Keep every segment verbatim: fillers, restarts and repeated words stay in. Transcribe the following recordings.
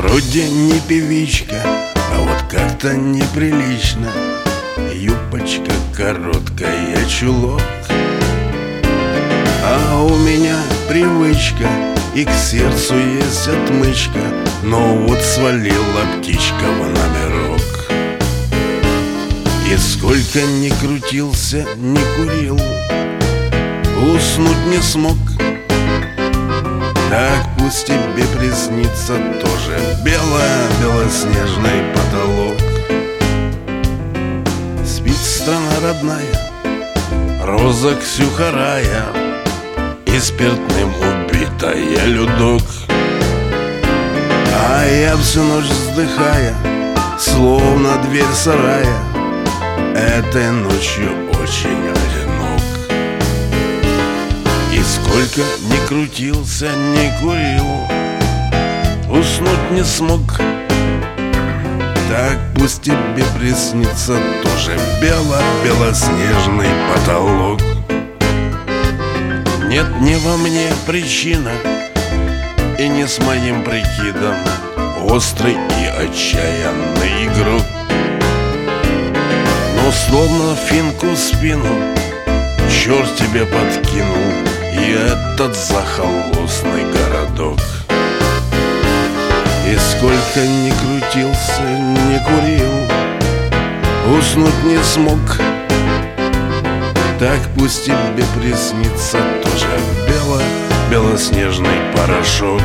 Вроде не певичка, а вот как-то неприлично. Юбочка короткая, чулок. А у меня привычка, и к сердцу есть отмычка, но вот свалила птичка в номерок. И сколько ни крутился, ни курил, уснуть не смог. Так пусть тебе приснится тоже бело-белоснежный потолок. Спит страна родная, роза Ксюха рая, и спиртным убитая людок. А я всю ночь вздыхая, словно дверь сарая, этой ночью очень одинок. И сколько ни крутился, ни курил, уснуть не смог. Так пусть тебе приснится тоже бело-белоснежный потолок. Нет, не во мне причина, и не с моим прикидом, острый и отчаянный игрок. Но словно финку в спину черт тебе подкинул и этот захолустный городок. И сколько ни крутился, ни курил, уснуть не смог. Так пусть тебе приснится тоже бело-белоснежный порошок.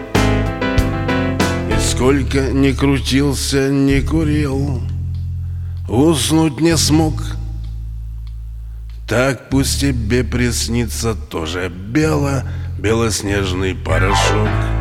И сколько ни крутился, ни курил, уснуть не смог. Так пусть тебе приснится тоже бело-белоснежный порошок.